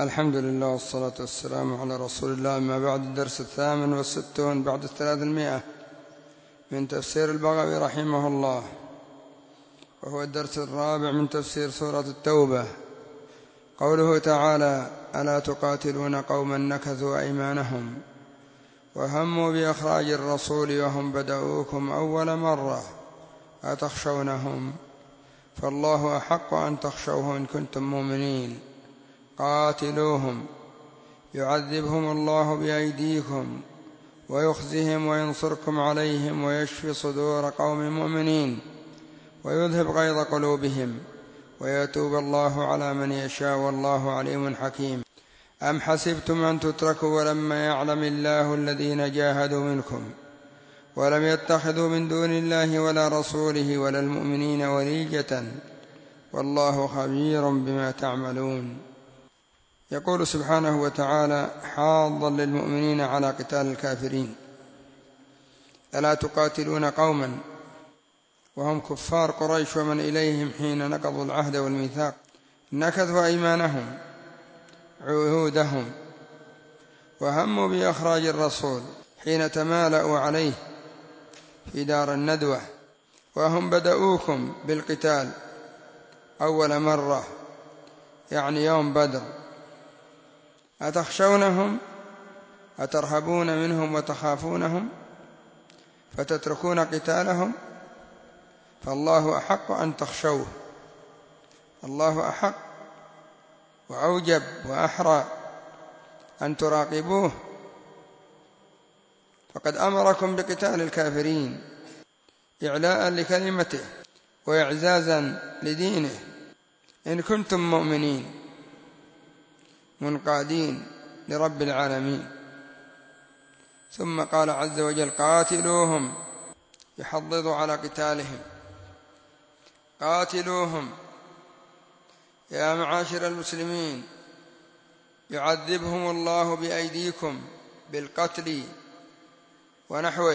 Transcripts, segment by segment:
الحمد لله والصلاة والسلام على رسول الله. أما بعد، الدرس 68 بعد 300 من تفسير البغوي رحمه الله، وهو الدرس الرابع من تفسير سورة التوبة. قوله تعالى: ألا تقاتلون قوما نكثوا أيمانهم وهموا بإخراج الرسول وهم بدؤوكم أول مرة أتخشونهم فالله أحق أن تخشوه إن كنتم مؤمنين. قاتلوهم يعذبهم الله بأيديكم ويخزهم وينصركم عليهم ويشفي صدور قوم مؤمنين ويذهب غيظ قلوبهم ويتوب الله على من يشاء والله عليم حكيم. أم حسبتم أن تتركوا ولما يعلم الله الذين جاهدوا منكم ولم يتخذوا من دون الله ولا رسوله ولا المؤمنين وليجة والله خبير بما تعملون. يقول سبحانه وتعالى حاضا للمؤمنين على قتال الكافرين: ألا تقاتلون قوما، وهم كفار قريش ومن إليهم حين نقضوا العهد والميثاق، نكثوا أيمانهم عهودهم وهموا بإخراج الرسول حين تمالأوا عليه في دار الندوة، وهم بدؤوكم بالقتال أول مرة، يعني يوم بدر. أتخشونهم، أترهبون منهم وتخافونهم فتتركون قتالهم؟ فالله أحق أن تخشوه، الله أحق وأوجب وأحرى أن تراقبوه، فقد أمركم بقتال الكافرين إعلاء لكلمته وإعزازا لدينه إن كنتم مؤمنين منقادين لرب العالمين. ثم قال عز وجل: قاتلوهم، يحضض على قتالهم. قاتلوهم يا معاشر المسلمين، يعذبهم الله بأيديكم بالقتل ونحوه،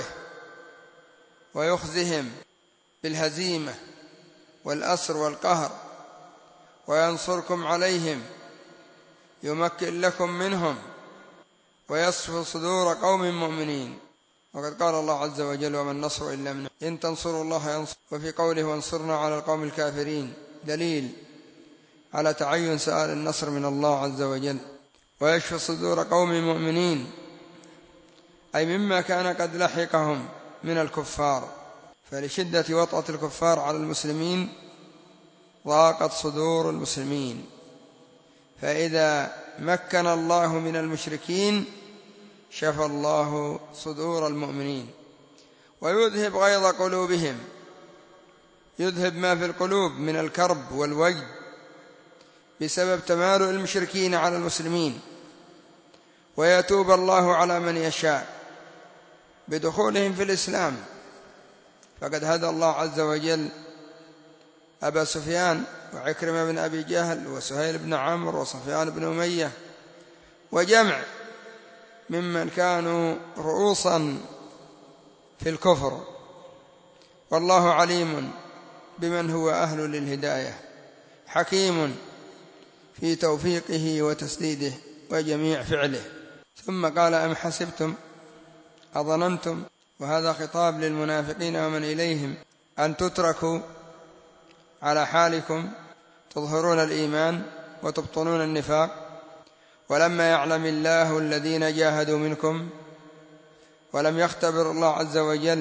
ويخزهم بالهزيمة والأسر والقهر، وينصركم عليهم، يمكن لكم منهم ويصف صدور قوم مؤمنين. وقد قال الله عز وجل: وما النصر إلا من إن تنصروا الله ينصر. وفي قوله: وانصرنا على القوم الكافرين، دليل على تعين سؤال النصر من الله عز وجل. ويشفي صدور قوم مؤمنين، أي مما كان قد لحقهم من الكفار، فلشدة وطأة الكفار على المسلمين ضاقت صدور المسلمين، فإذا مكن الله من المشركين شفى الله صدور المؤمنين ويذهب غيظ قلوبهم، يذهب ما في القلوب من الكرب والوجد بسبب تمالؤ المشركين على المسلمين، ويتوب الله على من يشاء بدخولهم في الإسلام. فقد هدى الله عز وجل أبا سفيان وعكرمة بن أبي جهل وسهيل بن عمرو وصفيان بن أمية وجمع ممن كانوا رؤوسا في الكفر، والله عليم بمن هو أهل للهداية، حكيم في توفيقه وتسديده وجميع فعله. ثم قال: أم حسبتم، أظننتم، وهذا خطاب للمنافقين ومن إليهم، أن تتركوا على حالكم تظهرون الإيمان وتبطنون النفاق، ولما يعلم الله الذين جاهدوا منكم، ولم يختبر الله عز وجل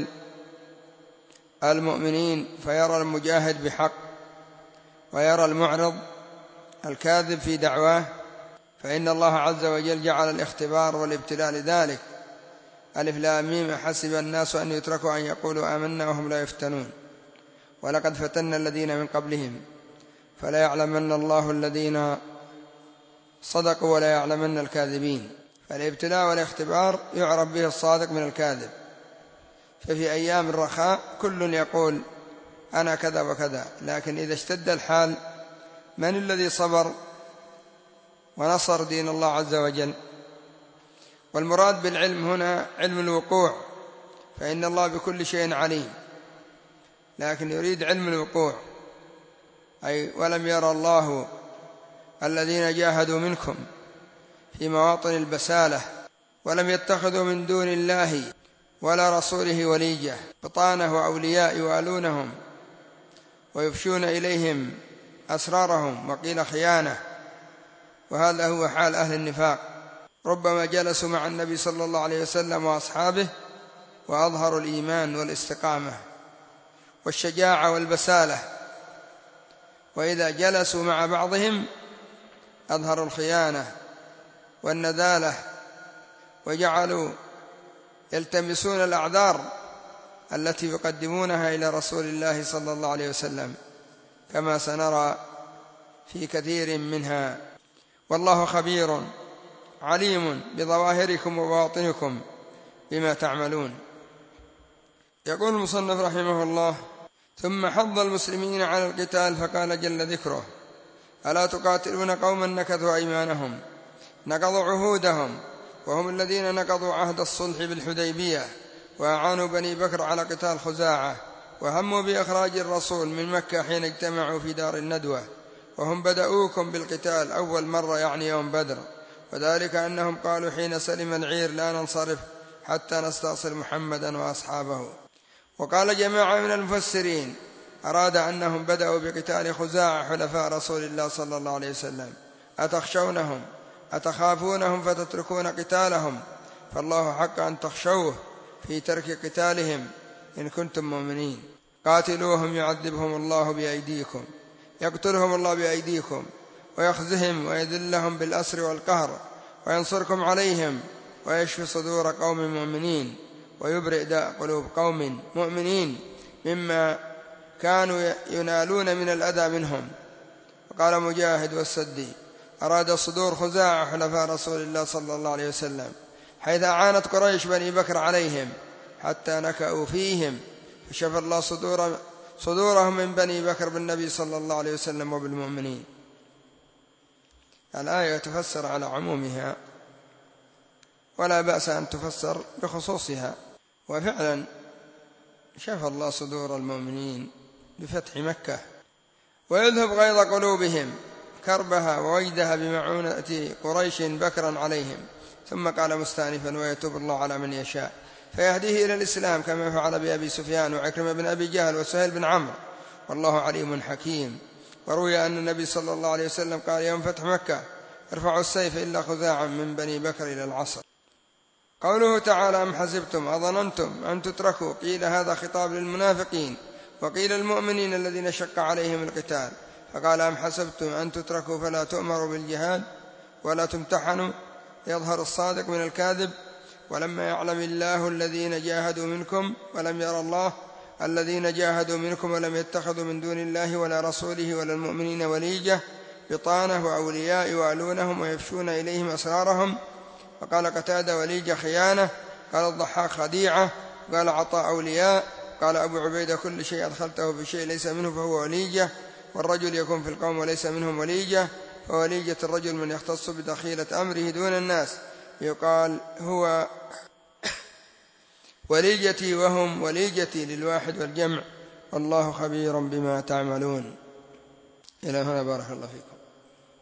المؤمنين فيرى المجاهد بحق ويرى المعرض الكاذب في دعواه، فإن الله عز وجل جعل الاختبار والابتلاء لذلك. ألف لام ميم: حسب الناس أن يتركوا أن يقولوا آمنا وهم لا يفتنون ولقد فتنا الذين من قبلهم فلا يعلمن الله الذين صدقوا ولا يعلمن الكاذبين. فالابتلاء والاختبار يعرف به الصادق من الكاذب. ففي أيام الرخاء كل يقول أنا كذا وكذا، لكن إذا اشتد الحال من الذي صبر ونصر دين الله عز وجل؟ والمراد بالعلم هنا علم الوقوع، فإن الله بكل شيء عليم، لكن يريد علم الوقوع، أي ولم يرى الله الذين جاهدوا منكم في مواطن البسالة، ولم يتخذوا من دون الله ولا رسوله وليا، بطانة وأولياء يوالونهم ويفشون إليهم أسرارهم، وقيل خيانة. وهذا هو حال أهل النفاق، ربما جلسوا مع النبي صلى الله عليه وسلم وأصحابه وأظهروا الإيمان والاستقامة والشجاعة والبسالة، وإذا جلسوا مع بعضهم أظهروا الخيانة والنذالة، وجعلوا يلتمسون الأعذار التي يقدمونها إلى رسول الله صلى الله عليه وسلم، كما سنرى في كثير منها. والله خبير عليم بظواهركم وبواطنكم بما تعملون. يقول المصنف رحمه الله: ثم حض المسلمين على القتال فقال جل ذكره: ألا تقاتلون قوما نكثوا أيمانهم، نقضوا عهودهم، وهم الذين نقضوا عهد الصلح بالحديبية، وأعانوا بني بكر على قتال خزاعة، وهموا بإخراج الرسول من مكة حين اجتمعوا في دار الندوة، وهم بدأوكم بالقتال أول مرة، يعني يوم بدر، وذلك أنهم قالوا حين سلم العير: لا ننصرف حتى نستأصل محمدا وأصحابه. وقال جماعة من المفسرين: أراد أنهم بدأوا بقتال خزاعة حلفاء رسول الله صلى الله عليه وسلم، أتخشونهم أتخافونهم فتتركون قتالهم؟ فالله حق أن تخشوه في ترك قتالهم إن كنتم مؤمنين. قاتلوهم يعذبهم الله بأيديكم، يقتلهم الله بأيديكم، ويخزهم ويذلهم بالأسر والقهر، وينصركم عليهم، ويشفي صدور قوم مؤمنين، ويبرئ داء قلوب قوم مؤمنين مما كانوا ينالون من الأذى منهم. وقال مجاهد والسدي: أراد صدور خزاعة حلفاء رسول الله صلى الله عليه وسلم، حيث أعانت قريش بني بكر عليهم حتى نكأوا فيهم، فشفى الله صدورهم من بني بكر بالنبي صلى الله عليه وسلم وبالمؤمنين. الآية تفسر على عمومها، ولا بأس أن تفسر بخصوصها، وفعلا شفى الله صدور المؤمنين بفتح مكة، ويذهب غيظ قلوبهم كربها ووجدها بمعونة قريش بكرا عليهم. ثم قال مستأنفا: ويتوب الله على من يشاء فيهديه إلى الإسلام، كما فعل بأبي سفيان وعكرمة بن أبي جهل وسهيل بن عمرو، والله عليم حكيم. وروي أن النبي صلى الله عليه وسلم قال يوم فتح مكة: ارفعوا السيف إلا خزاعا من بني بكر إلى العصر. قوله تعالى: أم حسبتم أظننتم أن تتركوا، قيل هذا خطاب للمنافقين، وقيل المؤمنين الذين شق عليهم القتال، فقال: أم حسبتم أن تتركوا فلا تؤمروا بالجهاد ولا تمتحنوا يظهر الصادق من الكاذب، ولما يعلم الله الذين جاهدوا منكم ولم يرى الله الذين جاهدوا منكم ولم يتخذوا من دون الله ولا رسوله ولا المؤمنين وليجة، بطانة وأولياء يوالونهم ويفشون إليهم أسرارهم. فقال قتادة: وليجة خيانة. قال الضحاك: خديعة. قال عطاء: أولياء. قال أبو عبيدة: كل شيء أدخلته في شيء ليس منه فهو وليجة، والرجل يكون في القوم وليس منهم وليجة، فوليجة الرجل من يختص بدخيلة أمره دون الناس، يقال هو وليجتي وهم وليجتي للواحد والجمع، والله خبير بما تعملون. إلى هنا بارك الله فيكم.